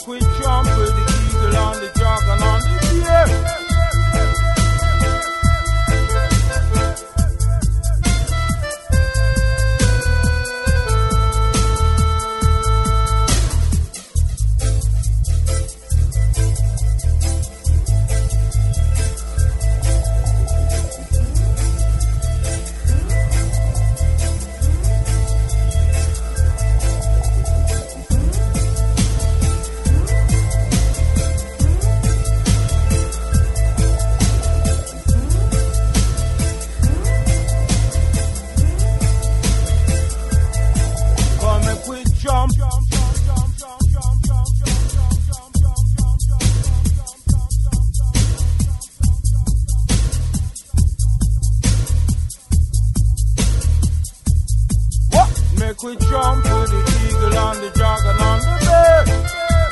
make we trample the eagle and the dragon and the bear. We jump with the eagle and the dragon and the bear.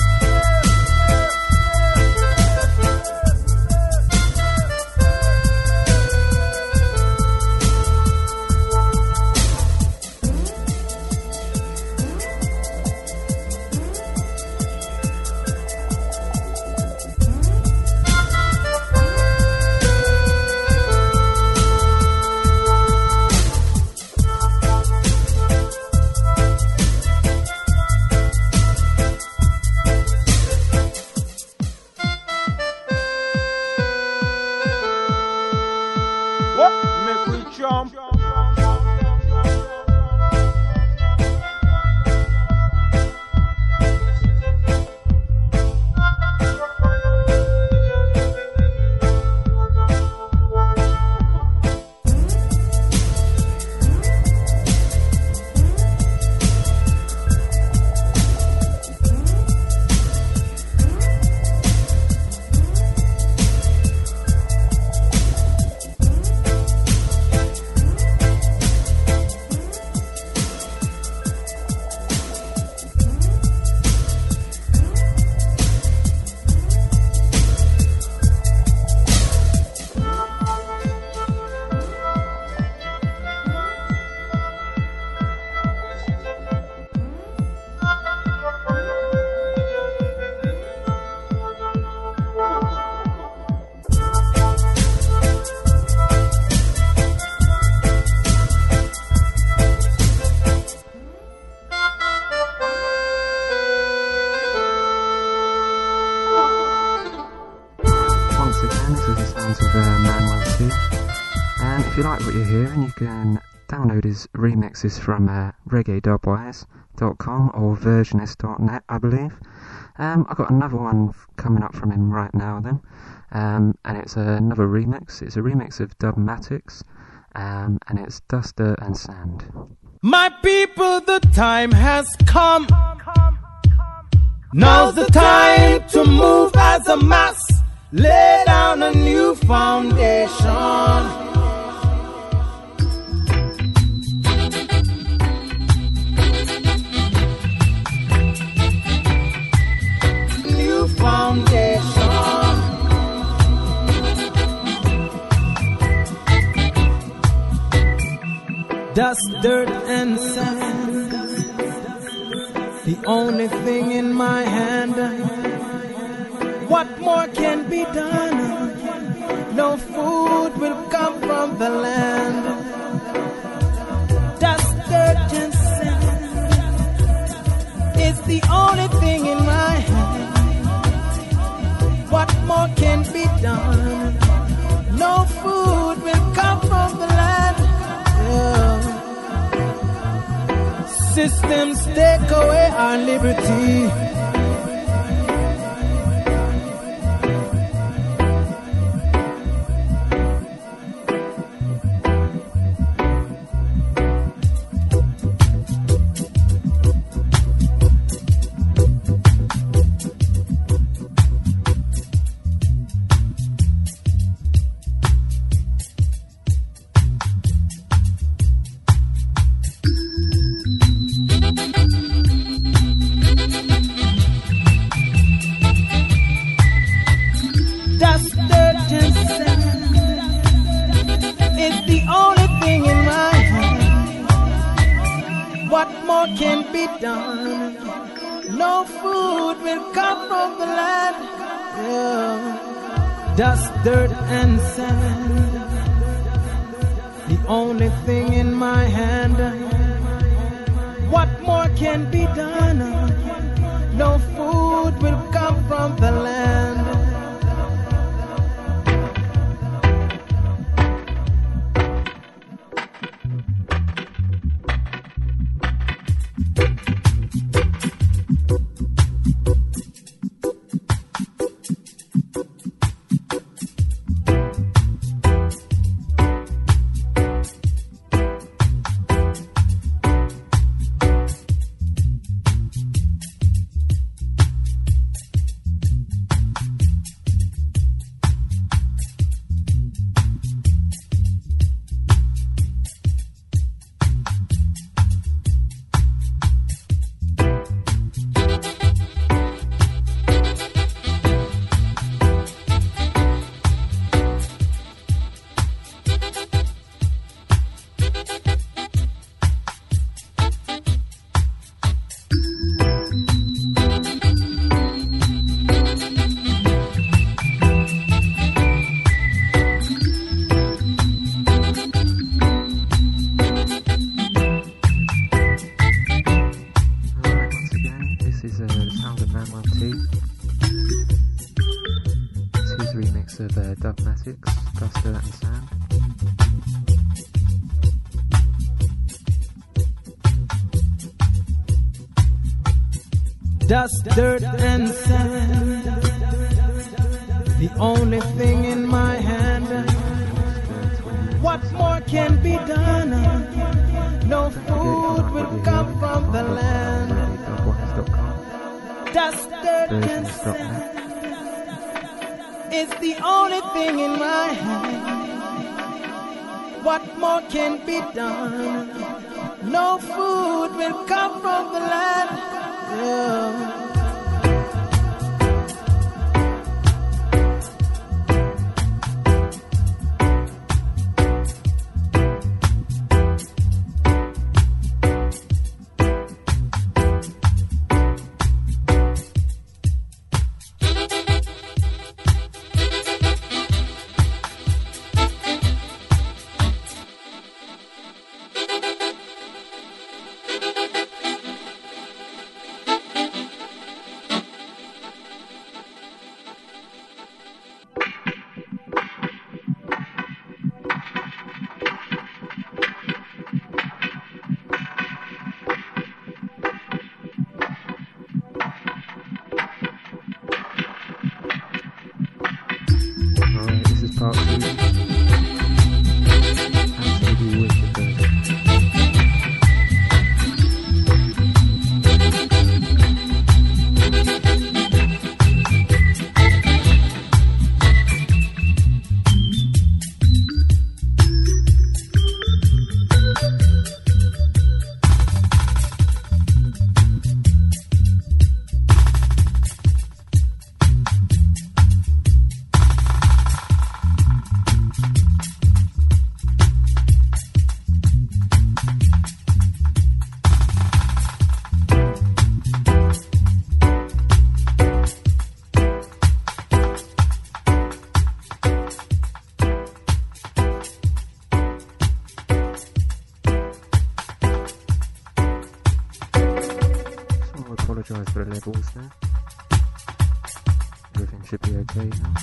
If you like what you hear, you can download his remixes from reggae.com or versionist.net, I believe. I've got another one coming up from him right now then, and it's another remix. It's a remix of Dubmatix, and it's Duster and Sand. My people, the time has come. Now's the time to move as a mass. Lay down a new foundation. Foundation. Dust, dirt, and sand. The only thing in my hand. What more can be done? No food will come from the land. Dust, dirt, and sand. It's the only thing in my hand. What more can be done? No food will come from the land. Yeah. Systems take away our liberty. what more can be done? No food will come from the land. Yeah. Dust, dirt, and sand, the only thing in my hand. What more can be done? No food will come from the land. Dubmatics, Dust, Dirt and Sand. Dust, dirt and sand, the only thing in my hand. What more can be done? No food will come from the land. Dust, dirt and sand is the only thing in my hand. What more can be done? No food will come from the land. Yeah. Apologise for the levels there. Everything should be okay now.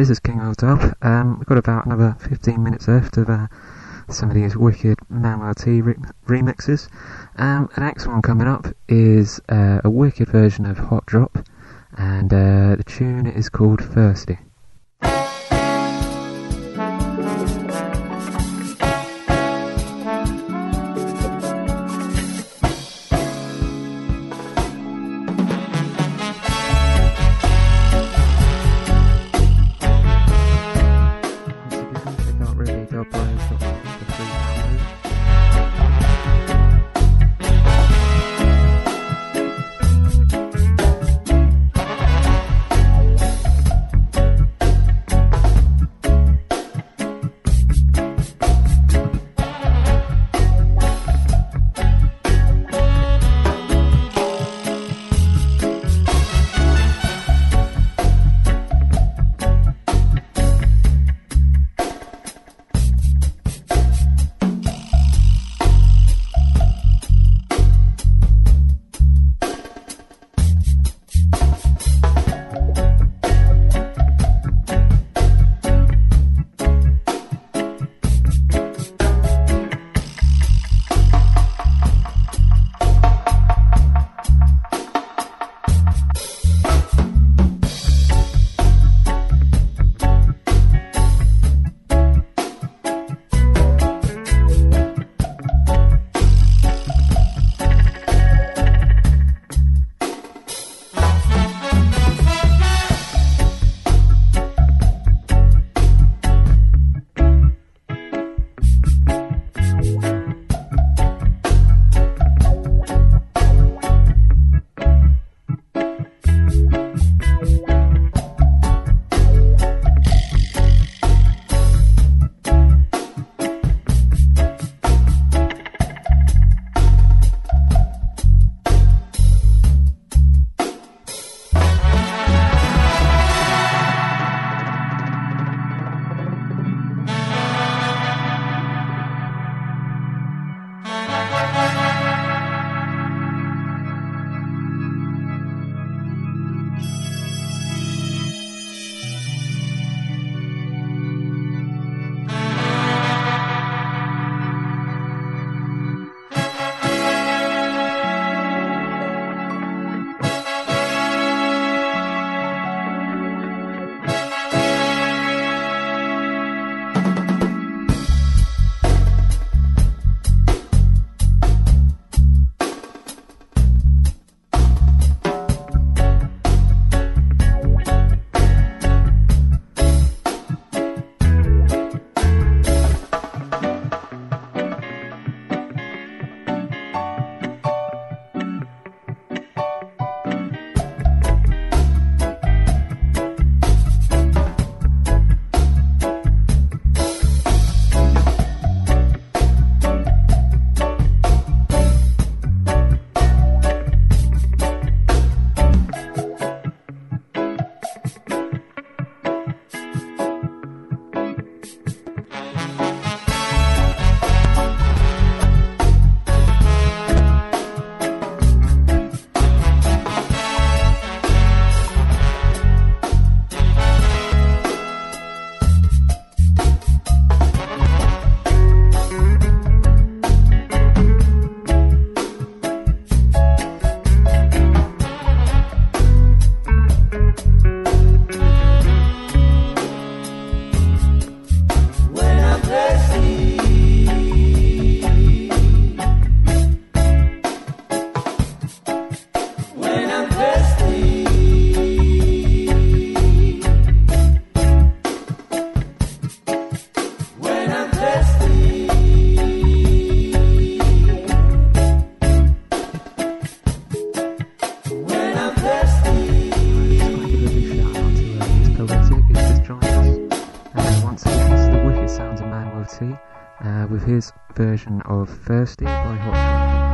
this is King Old Dub. We've got about another 15 minutes left of some of these wicked Manuel T remixes. The next one coming up is a wicked version of Hot Drop, and the tune is called Thirsty. With his version of Thirsty by Hot Drop.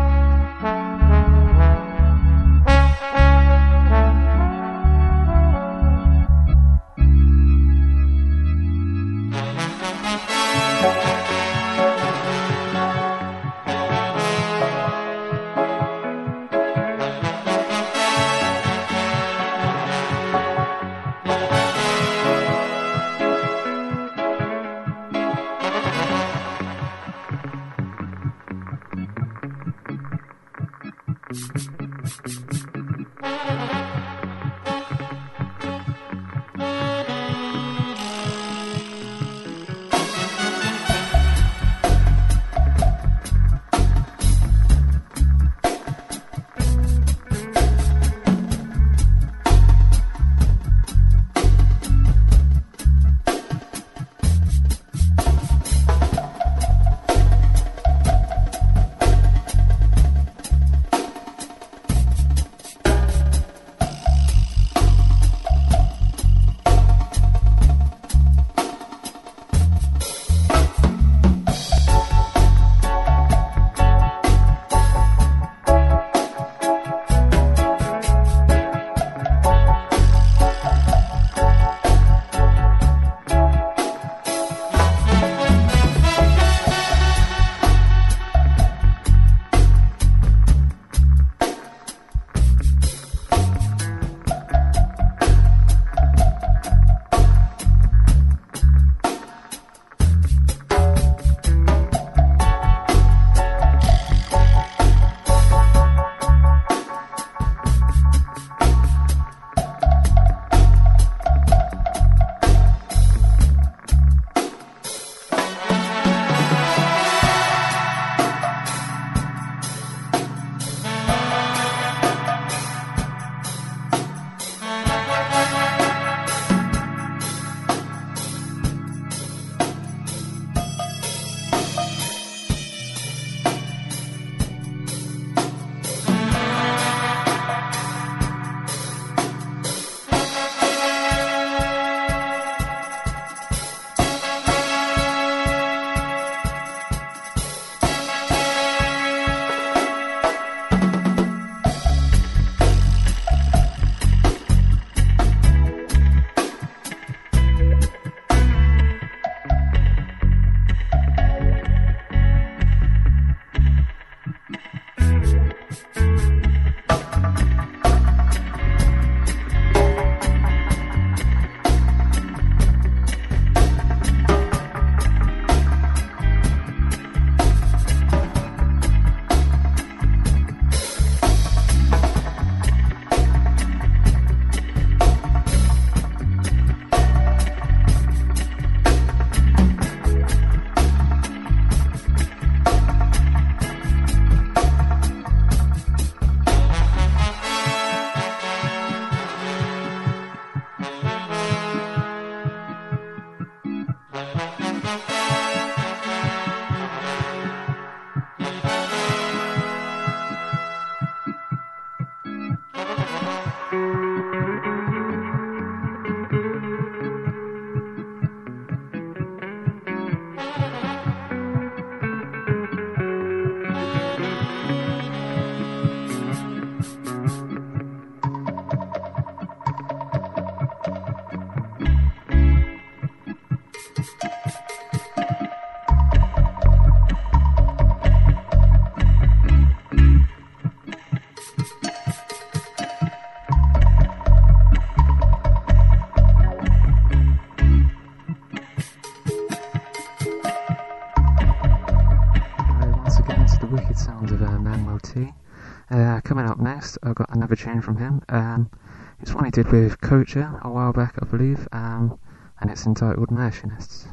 Coming up next, I've got another tune from him. It's one he did with Kocha a while back, I believe, and it's entitled Mertionists.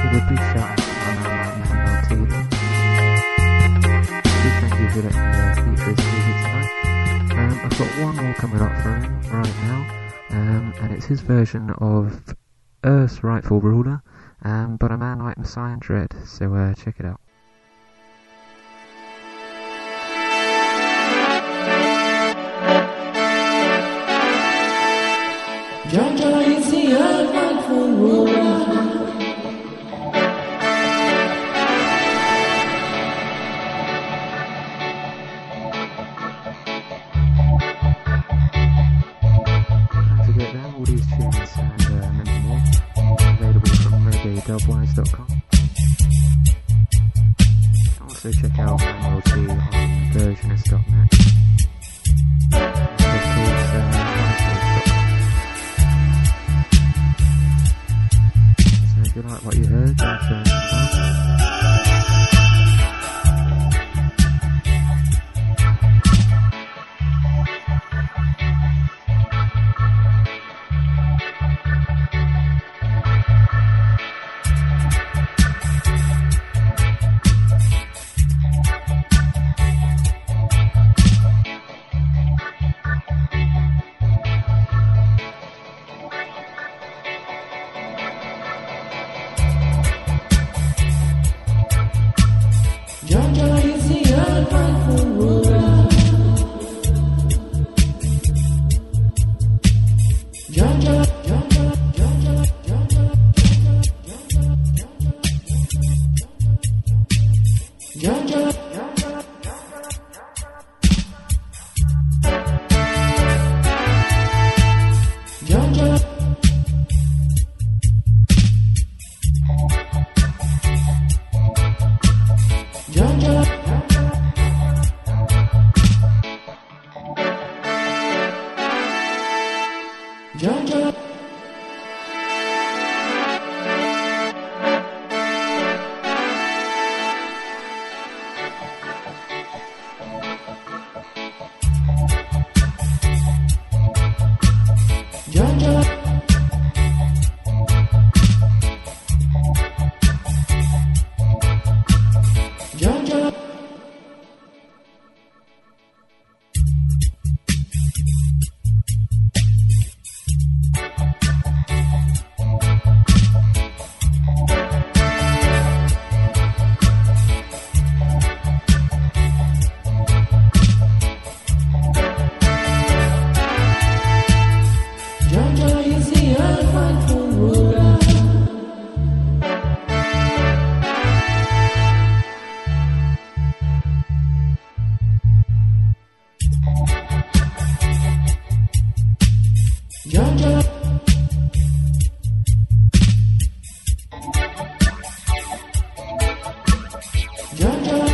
give a big shout out to my man like Manuel T. Big thank you for letting me feature his music tonight. I've got one more coming up for him right now, and it's his version of Earth's Rightful Ruler, but a man like Messiah Dread, so check it out. Jah Jah is the Earth's rightful ruler. Don't forget that all these tunes and many more available from reggae.dubwise.com. Also check out Manuel T on versionist.net. Of course, MySpace.com. So if you like what you heard, go and share it. Jah Jah is the Earth's rightful ruler. Jah Jah, Jah Jah, Jah Jah, Jah Jah, Jah Jah, Jah Jah. Jah Jah. Jah Jah. Jah Jah. Jah Jah is the Earth's rightful ruler. Jah Jah. Jah Jah.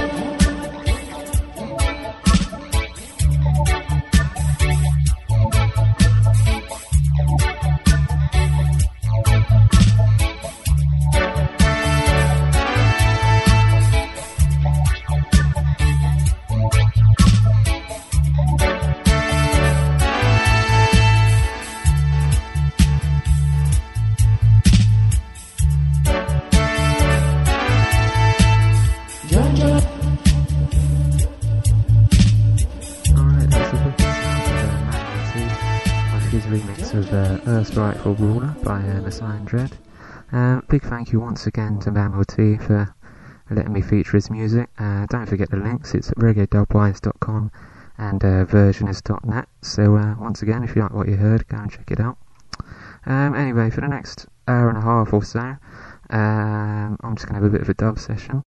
Alright, that's a wicked sound of Manuel T with his remix of Earth's Rightful Ruler by Messiah Dread. Big thank you once again to Manuel T for letting me feature his music. Don't forget the links, it's at reggae.dubwise.com and versionist.net. So once again, if you like what you heard, go and check it out. Anyway, for the next hour and a half or so, I'm just going to have a bit of a dub session.